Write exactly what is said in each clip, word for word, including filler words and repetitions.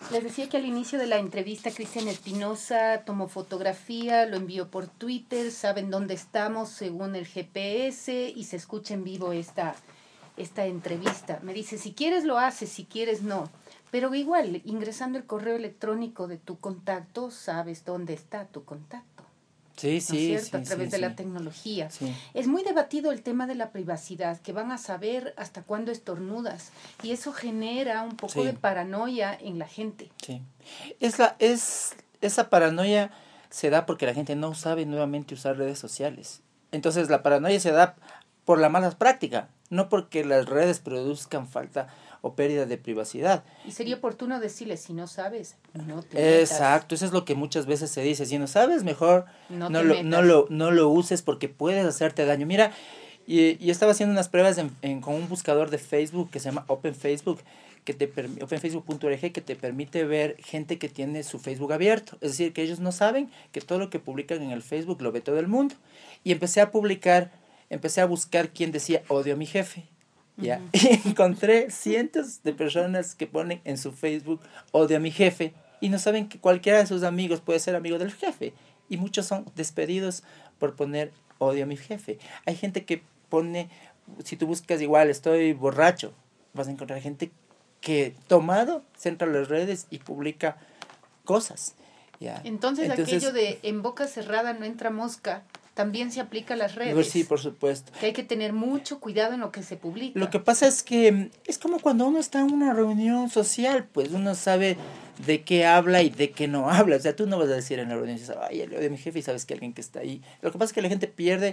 Les decía que al inicio de la entrevista Cristian Espinosa tomó fotografía, lo envió por Twitter, saben dónde estamos según el G P S y se escucha en vivo esta, esta entrevista. Me dice, si quieres lo haces, si quieres no. Pero igual, ingresando el correo electrónico de tu contacto, sabes dónde está tu contacto. Sí, ¿No sí, es cierto? sí, A través sí, de sí. la tecnología. Sí. Es muy debatido el tema de la privacidad, que van a saber hasta cuándo estornudas. Y eso genera un poco Sí. de paranoia en la gente. Sí. Es la, es, esa paranoia se da porque la gente no sabe nuevamente usar redes sociales. Entonces la paranoia se da por la mala práctica, no porque las redes produzcan falta o pérdida de privacidad. Y sería oportuno decirles, si no sabes, no te metas. Exacto, eso es lo que muchas veces se dice. Si no sabes, mejor No no, te lo, metas. no, lo, no lo uses porque puedes hacerte daño. Mira, y, y estaba haciendo unas pruebas en, en, con un buscador de Facebook que se llama Open Facebook, que te open facebook punto org, que te permite ver gente que tiene su Facebook abierto. Es decir, que ellos no saben que todo lo que publican en el Facebook lo ve todo el mundo. Y empecé a publicar, empecé a buscar quién decía odio a mi jefe. ¿Ya? Uh-huh. Y encontré cientos de personas que ponen en su Facebook odio a mi jefe y no saben que cualquiera de sus amigos puede ser amigo del jefe. Y muchos son despedidos por poner odio a mi jefe. Hay gente que pone, si tú buscas igual, estoy borracho, vas a encontrar gente que tomado se entra a las redes y publica cosas. ¿Ya? Entonces, Entonces aquello de en boca cerrada no entra mosca también se aplica a las redes. Pues sí, por supuesto. Que hay que tener mucho cuidado en lo que se publica. Lo que pasa es que es como cuando uno está en una reunión social, pues uno sabe de qué habla y de qué no habla. O sea, tú no vas a decir en la reunión, ay, el odio de mi jefe, y sabes que alguien que está ahí. Lo que pasa es que la gente pierde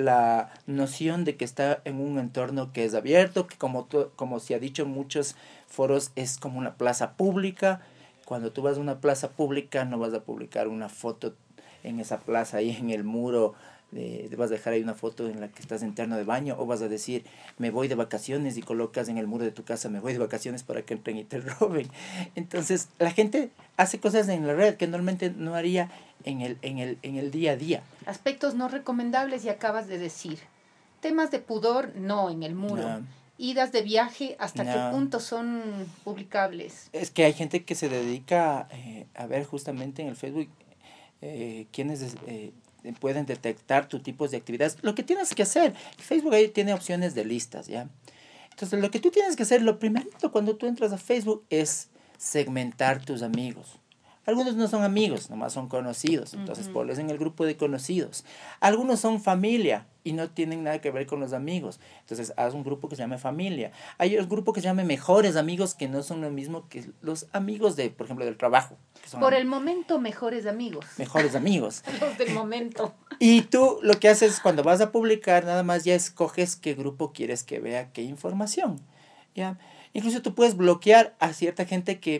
la noción de que está en un entorno que es abierto, que como, to, como se ha dicho en muchos foros, es como una plaza pública. Cuando tú vas a una plaza pública, no vas a publicar una foto en esa plaza, ahí en el muro, de, de vas a dejar ahí una foto en la que estás en terno de baño, o vas a decir, me voy de vacaciones, y colocas en el muro de tu casa, me voy de vacaciones, para que entren y te roben. Entonces, la gente hace cosas en la red que normalmente no haría en el, en el, en el día a día. Aspectos no recomendables, y acabas de decir. Temas de pudor, no en el muro. No. Idas de viaje, ¿hasta no. qué punto son publicables? Es que hay gente que se dedica eh, a ver justamente en el Facebook eh, quienes eh, pueden detectar tu tipos de actividades. Lo que tienes que hacer, Facebook ahí tiene opciones de listas, ¿ya? Entonces, lo que tú tienes que hacer, lo primerito cuando tú entras a Facebook es segmentar tus amigos. Algunos no son amigos, nomás son conocidos, entonces uh-huh. ponles en el grupo de conocidos. Algunos son familia y no tienen nada que ver con los amigos, entonces haz un grupo que se llame familia. Hay un grupo que se llame mejores amigos, que no son lo mismo que los amigos de, por ejemplo, del trabajo. Que son por el momento, mejores amigos. Mejores amigos. Los del momento. Y tú lo que haces cuando vas a publicar, nada más ya escoges qué grupo quieres que vea qué información, ¿ya? Incluso tú puedes bloquear a cierta gente que,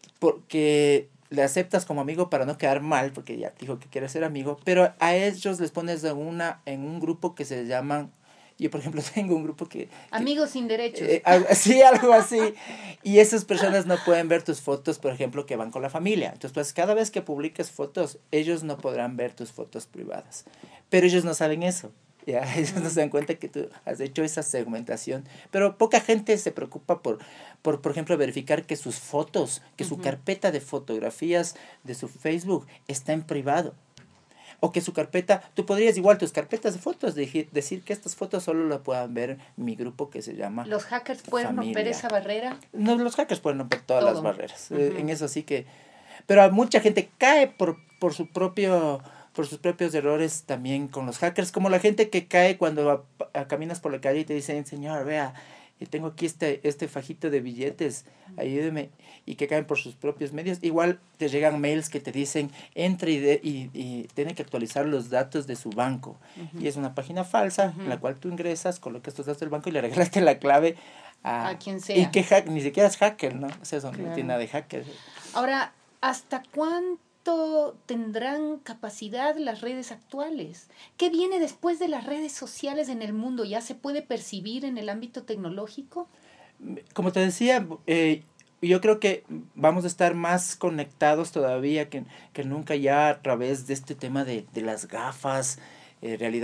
porque le aceptas como amigo para no quedar mal, porque ya dijo que quiere ser amigo, pero a ellos les pones en, una, en un grupo que se llaman, yo por ejemplo tengo un grupo que... Amigos que, sin derechos. Eh, algo, sí, algo así. Y esas personas no pueden ver tus fotos, por ejemplo, que van con la familia. Entonces, pues cada vez que publiques fotos, ellos no podrán ver tus fotos privadas. Pero ellos no saben eso. Ya, ellos no se dan cuenta que tú has hecho esa segmentación. Pero poca gente se preocupa por, por, por ejemplo, verificar que sus fotos, que uh-huh. su carpeta de fotografías de su Facebook está en privado. O que su carpeta, tú podrías igual tus carpetas de fotos, de, decir que estas fotos solo las puedan ver mi grupo que se llama ¿Los hackers pueden familia. romper esa barrera? No, los hackers pueden romper todas Todo. las barreras. Uh-huh. Eh, en eso sí que... Pero mucha gente cae por, por su propio... por sus propios errores también con los hackers, como la gente que cae cuando a, a, caminas por la calle y te dicen, señor, vea, tengo aquí este, este fajito de billetes, ayúdeme, y que caen por sus propios medios. Igual te llegan mails que te dicen, entre y, de, y, y tiene que actualizar los datos de su banco, uh-huh. y es una página falsa, uh-huh. en la cual tú ingresas, colocas tus datos del banco y le regalaste la clave a, a quien sea. Y que hack, ni siquiera es hacker, ¿no? O sea, eso claro. no tiene nada de hacker. Ahora, ¿hasta cuánto tendrán capacidad las redes actuales? ¿Qué viene después de las redes sociales en el mundo? ¿Ya se puede percibir en el ámbito tecnológico? Como te decía, eh, yo creo que vamos a estar más conectados todavía que, que nunca, ya a través de este tema de, de las gafas, eh, realidad